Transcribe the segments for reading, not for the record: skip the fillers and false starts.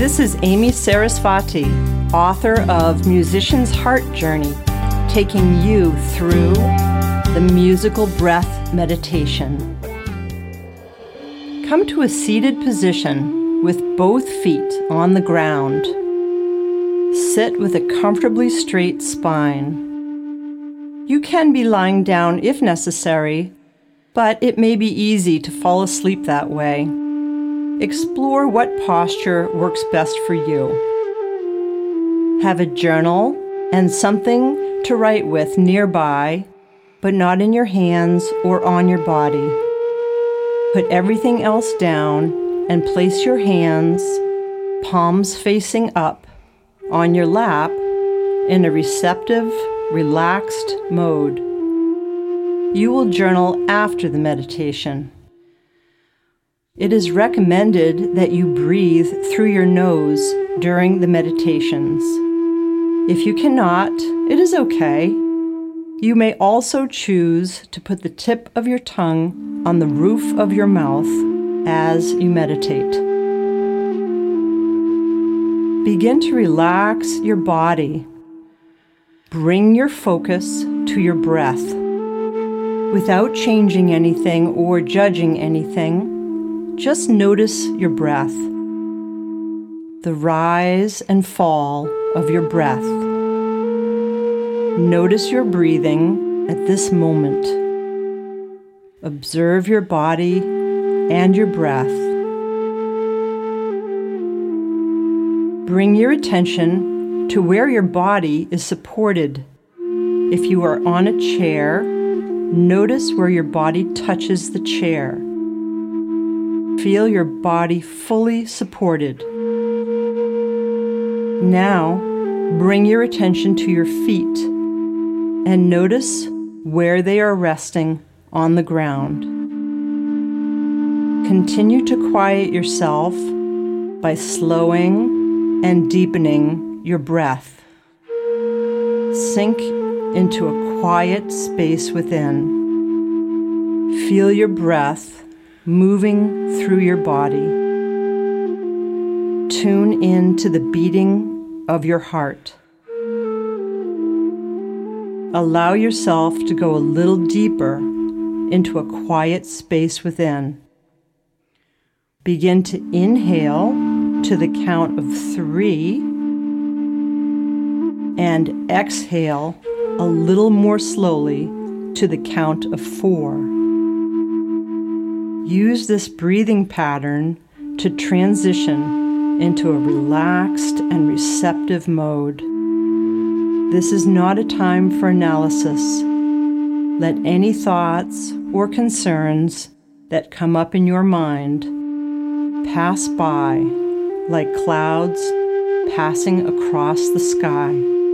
This is Amy Sarasvati, author of Musician's Heart Journey, taking you through the musical breath meditation. Come to a seated position with both feet on the ground. Sit with a comfortably straight spine. You can be lying down if necessary, but it may be easy to fall asleep that way. Explore what posture works best for you. Have a journal and something to write with nearby, but not in your hands or on your body. Put everything else down and place your hands, palms facing up, on your lap in a receptive, relaxed mode. You will journal after the meditation. It is recommended that you breathe through your nose during the meditations. If you cannot, it is okay. You may also choose to put the tip of your tongue on the roof of your mouth as you meditate. Begin to relax your body. Bring your focus to your breath. Without changing anything or judging anything, just notice your breath, the rise and fall of your breath. Notice your breathing at this moment. Observe your body and your breath. Bring your attention to where your body is supported. If you are on a chair, notice where your body touches the chair. Feel your body fully supported. Now, bring your attention to your feet and notice where they are resting on the ground. Continue to quiet yourself by slowing and deepening your breath. Sink into a quiet space within. Feel your breath moving through your body. Tune in to the beating of your heart. Allow yourself to go a little deeper into a quiet space within. Begin to inhale to the count of 3 and exhale a little more slowly to the count of 4. Use this breathing pattern to transition into a relaxed and receptive mode. This is not a time for analysis. Let any thoughts or concerns that come up in your mind pass by like clouds passing across the sky.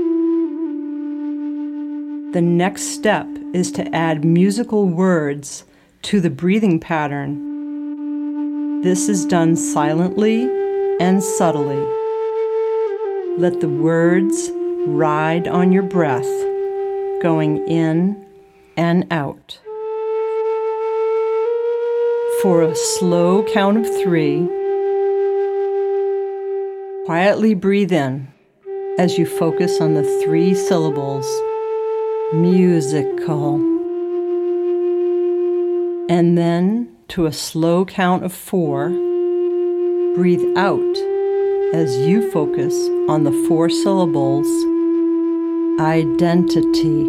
The next step is to add musical words to the breathing pattern. This is done silently and subtly. Let the words ride on your breath, going in and out. For a slow count of 3, quietly breathe in as you focus on the 3 syllables, musical. And then, to a slow count of 4, breathe out as you focus on the 4 syllables, identity.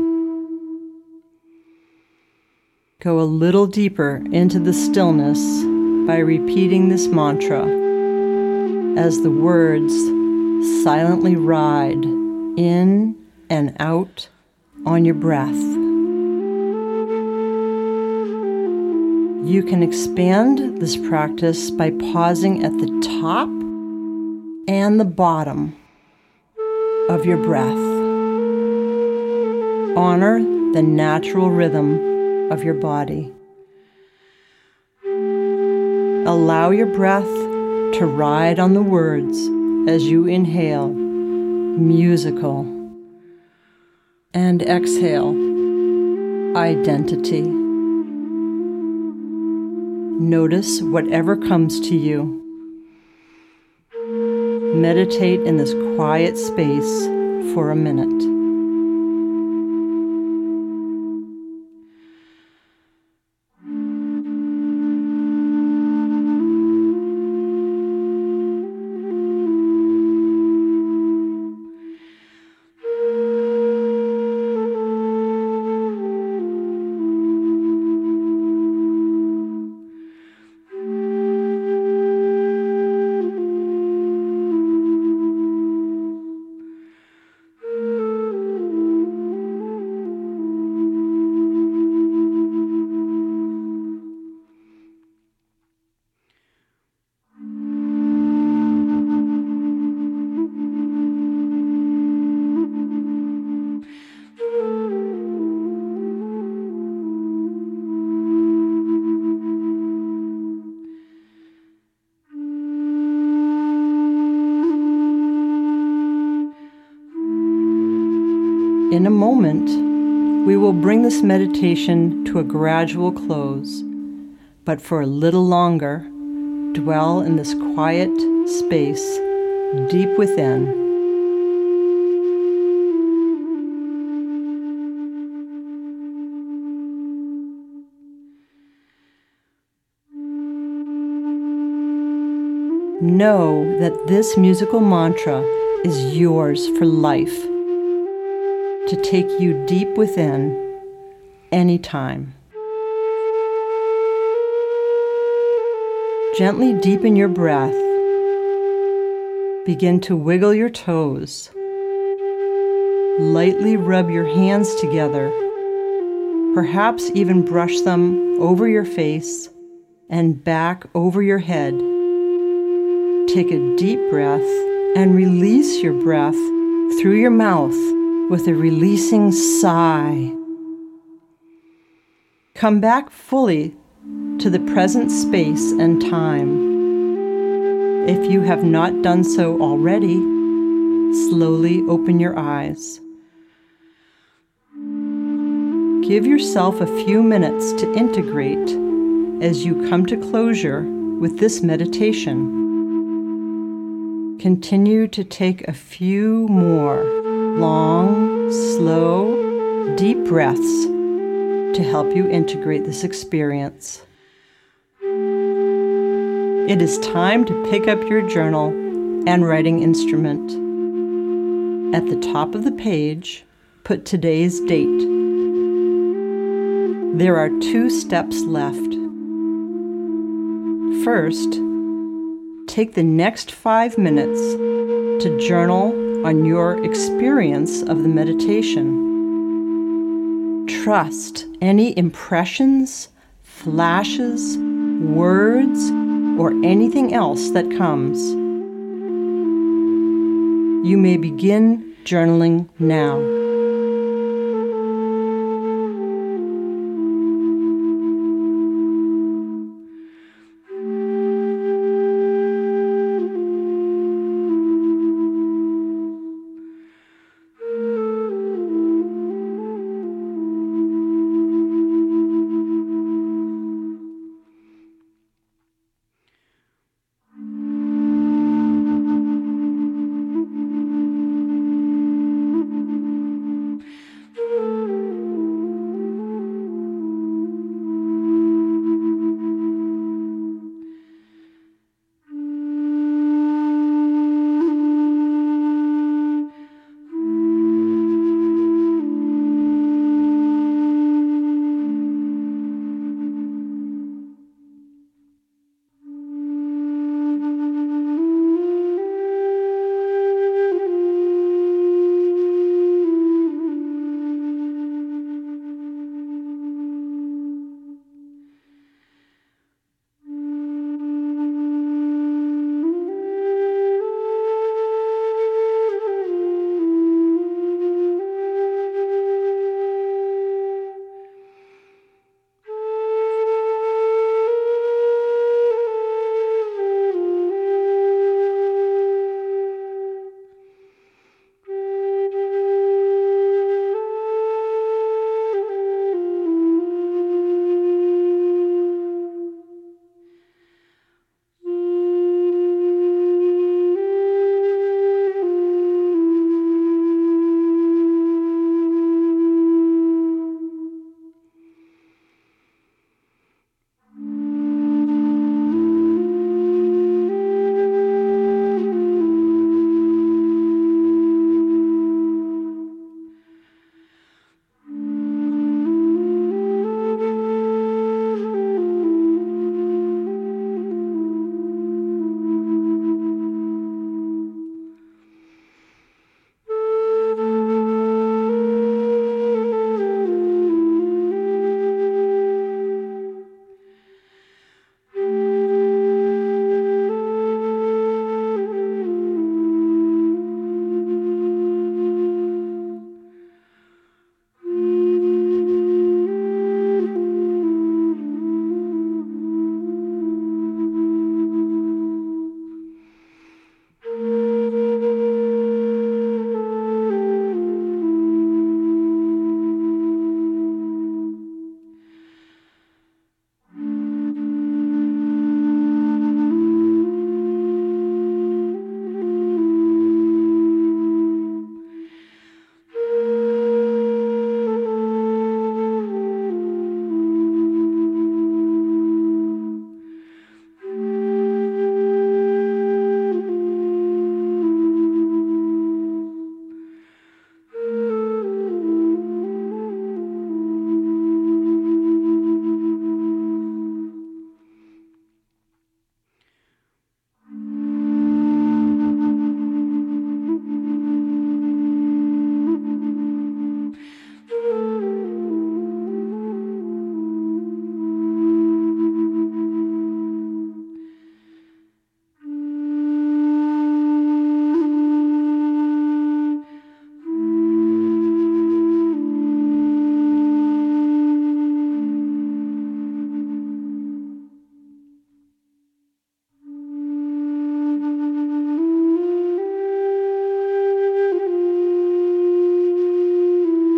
Go a little deeper into the stillness by repeating this mantra as the words silently ride in and out on your breath. You can expand this practice by pausing at the top and the bottom of your breath. Honor the natural rhythm of your body. Allow your breath to ride on the words as you inhale, musical, and exhale, identity. Notice whatever comes to you. Meditate in this quiet space for a minute. In a moment, we will bring this meditation to a gradual close, but for a little longer, dwell in this quiet space deep within. Know that this musical mantra is yours for life, to take you deep within anytime. Gently deepen your breath. Begin to wiggle your toes. Lightly rub your hands together. Perhaps even brush them over your face and back over your head. Take a deep breath and release your breath through your mouth with a releasing sigh. Come back fully to the present space and time. If you have not done so already, slowly open your eyes. Give yourself a few minutes to integrate as you come to closure with this meditation. Continue to take a few more long, slow, deep breaths to help you integrate this experience. It is time to pick up your journal and writing instrument. At the top of the page, put today's date. There are 2 steps left. First, take the next 5 minutes to journal on your experience of the meditation. Trust any impressions, flashes, words, or anything else that comes. You may begin journaling now.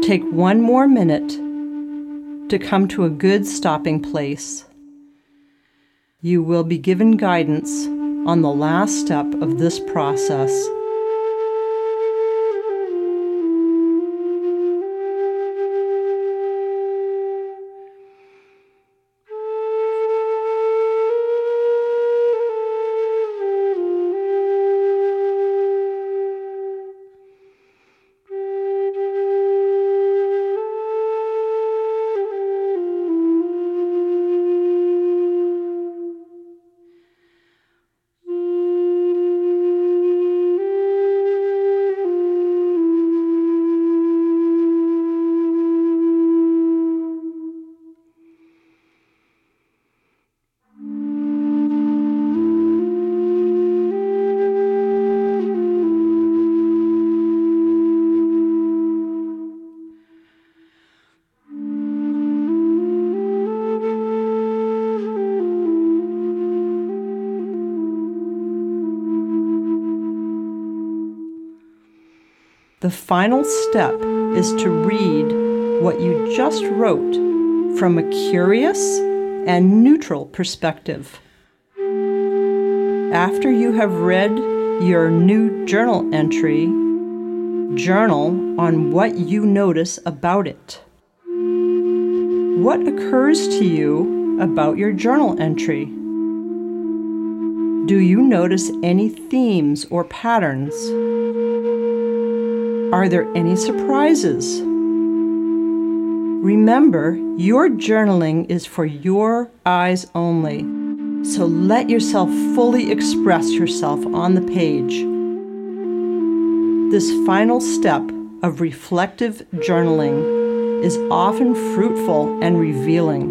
Take one more minute to come to a good stopping place. You will be given guidance on the last step of this process. The final step is to read what you just wrote from a curious and neutral perspective. After you have read your new journal entry, journal on what you notice about it. What occurs to you about your journal entry? Do you notice any themes or patterns? Are there any surprises? Remember, your journaling is for your eyes only, so let yourself fully express yourself on the page. This final step of reflective journaling is often fruitful and revealing.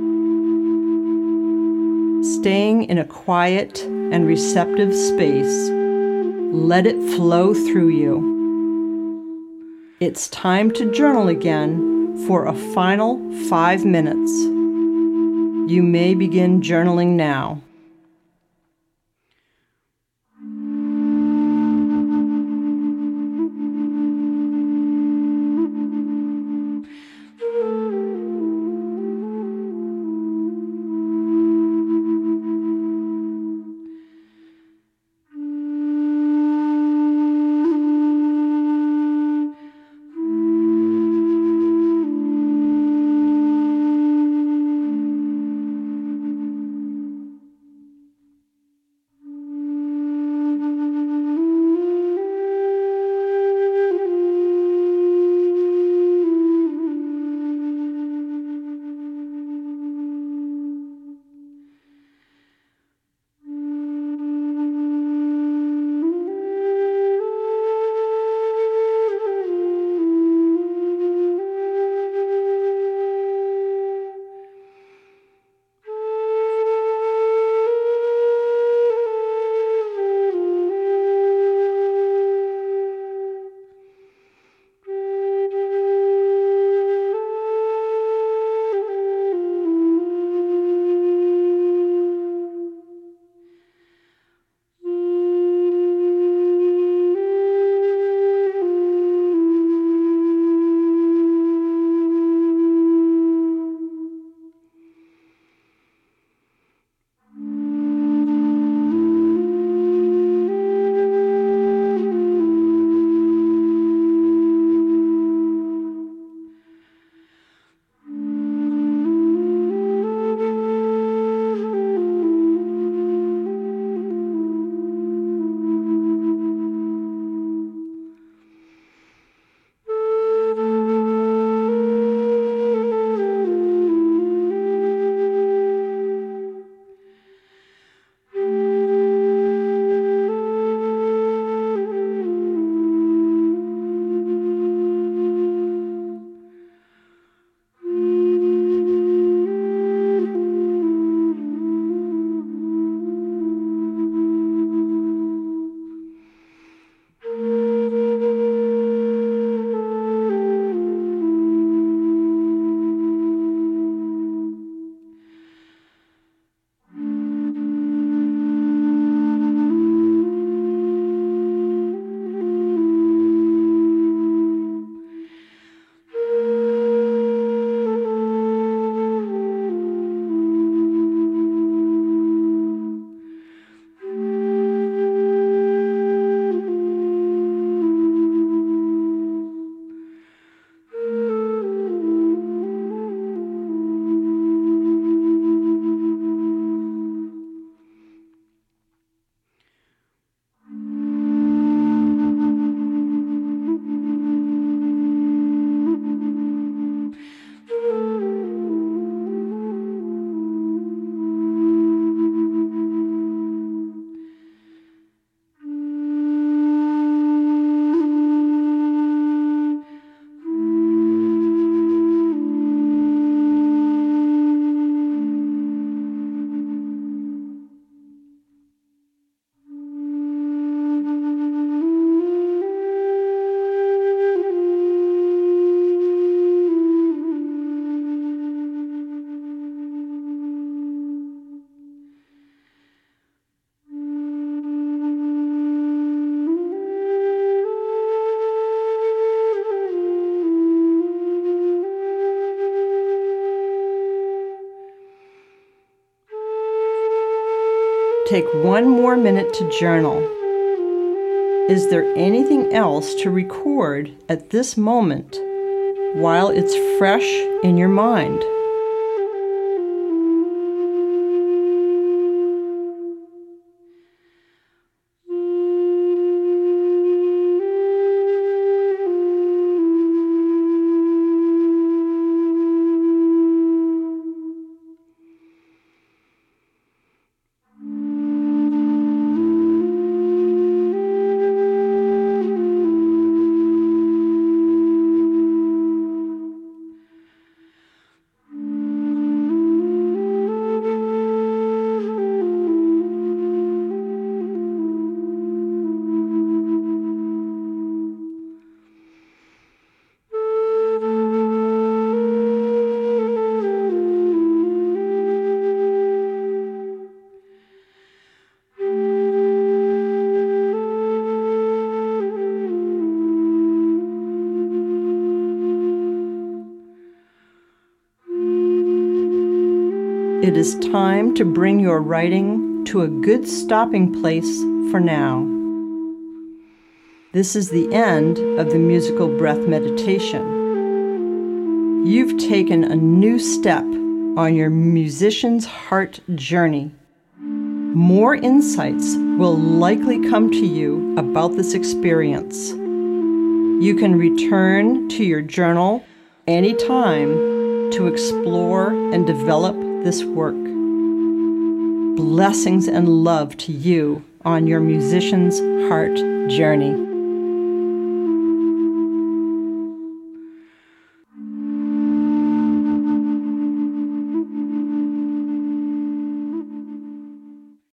Staying in a quiet and receptive space, let it flow through you. It's time to journal again for a final 5 minutes. You may begin journaling now. take one more minute to journal. Is there anything else to record at this moment while it's fresh in your mind? It is time to bring your writing to a good stopping place for now. This is the end of the musical breath meditation. You've taken a new step on your musician's heart journey. More insights will likely come to you about this experience. You can return to your journal anytime to explore and develop this work. Blessings and love to you on your musician's heart journey.